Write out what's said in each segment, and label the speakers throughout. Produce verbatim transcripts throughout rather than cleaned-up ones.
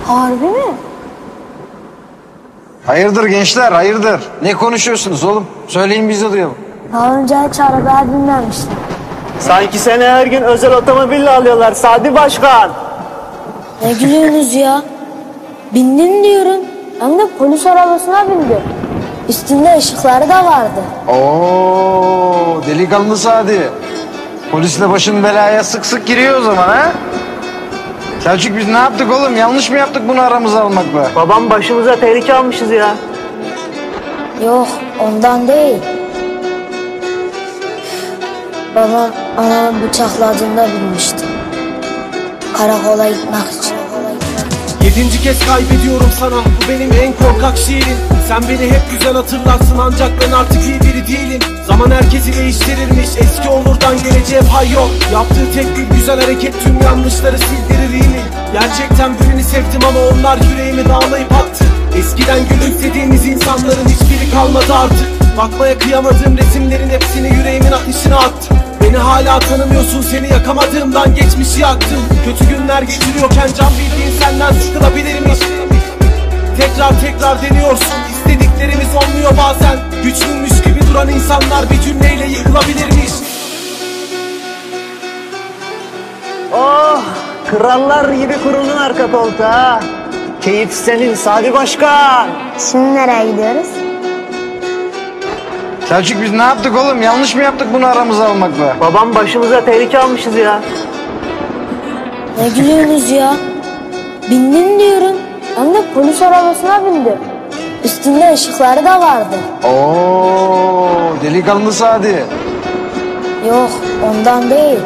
Speaker 1: Harbi mi?
Speaker 2: Hayırdır gençler, hayırdır? Ne konuşuyorsunuz oğlum? Söyleyin biz de duyalım.
Speaker 1: Daha önce hiç arabaya binmemiştim.
Speaker 3: Sanki seni her gün özel otomobille alıyorlar Sadi Başkan.
Speaker 1: Ne gülüyorsunuz ya? Bindin diyorum. Hem de polis arabasına bindim. Üstünde ışıkları da vardı.
Speaker 2: Oo, delikanlı Sadi. Polisle başın belaya sık sık giriyor o zaman ha? Selçuk biz ne yaptık oğlum? Yanlış mı yaptık bunu aramıza almakla?
Speaker 3: Babam başımıza tehlike almışız ya.
Speaker 1: Yok, ondan değil. Babam anamı bıçakladığında bilmişti. Karakola gitmek için.
Speaker 4: Yedinci kez kaybediyorum sana, bu benim en korkak şiirim. Sen beni hep güzel hatırlarsın ancak ben artık iyi biri değilim. Zaman herkesi değiştirirmiş, eski olurdan geleceğe pay yok. Yaptığı tek bir güzel hareket tüm yanlışları sildirir iyi mi? Gerçekten birini sevdim ama onlar yüreğimi dağlayıp attı. Eskiden gülümsediğimiz insanların hiçbiri kalmadı artık. Bakmaya kıyamadığım resimlerin hepsini yüreğimin ateşine attım. Beni hala tanımıyorsun, seni yakamadığımdan geçmişi yaktım. Kötü günler geçiriyorken can bildiğin senden sıkılabilirmiş. Tekrar tekrar deniyorsun, istediklerimiz olmuyor bazen. Güçlüymüş gibi duran insanlar bir cümleyle yıkılabilirmiş.
Speaker 3: Oh, krallar gibi kuruldun arka koltuğa. Keyif senin Sadi Başkan.
Speaker 1: Şimdi nereye gidiyoruz?
Speaker 2: Selçuk biz ne yaptık oğlum? Yanlış mı yaptık bunu aramıza almakla?
Speaker 3: Babam başımıza tehlike almışız ya.
Speaker 1: Ne gülüyorsunuz ya? Bindin diyorum. Hem de polis arabasına bindim. Üstünde ışıkları da vardı.
Speaker 2: Oo, delikanlı Sadi.
Speaker 1: Yok, ondan değil.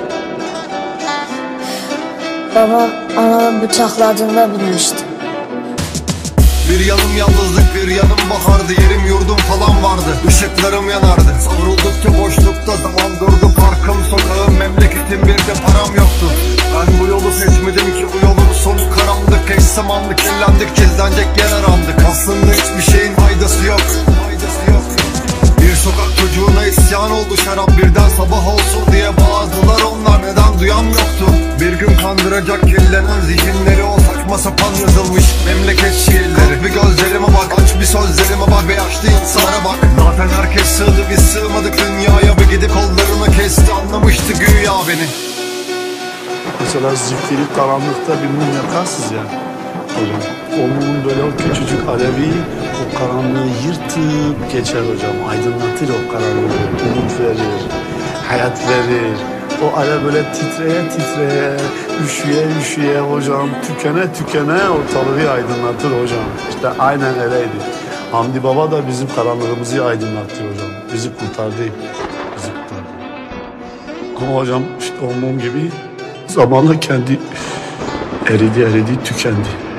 Speaker 1: Babam anamı bıçakladığında bilmişti.
Speaker 5: Bir yanım yalnızlık, bir yanım bahardı. Yerim yurdum falan vardı, ışıklarım yanardı. Savruldukça boşlukta zaman durdu. Parkım, sokağım, memleketim, bir de param yoktu. Ben bu yolu seçmedim ki, bu yolun sonu karanlık. Eş zamanlı kirlendik, gizlenecek yer arandık. Aslında hiçbir şeyin faydası yok, faydası yok. Bir sokak çocuğuna isyan oldu şarap, birden sabah olsun diye bağırdılar onlar. Neden duyan yoktu? Bir gün kandıracak kirlenen zihinleri, o saçma sapan yazılmış memleket şiirleri. Bir gözlerime bak, aç bir sözlerime bak ve yaşlı insanlara bak. Zaten herkes sığdı, biz sığmadık dünyaya. Bir gidip kollarını kesti, anlamıştı güya beni.
Speaker 6: Mesela ziftiri karanlıkta bilmem yakarsız ya hocam. Onun böyle o küçücük alevi o karanlığı yırtıp geçer hocam. Aydınlatır o karanlığı, umut verir, hayat verir. O alev böyle titreye titreye, üşüye üşüye hocam, tükene tükene ortalığı aydınlatır hocam. İşte aynen öyleydi. Hamdi Baba da bizim karanlığımızı aydınlattı hocam. Bizi kurtardı, bizi kurtardı. Ama hocam işte o mum gibi zamanla kendi eridi eridi tükendi.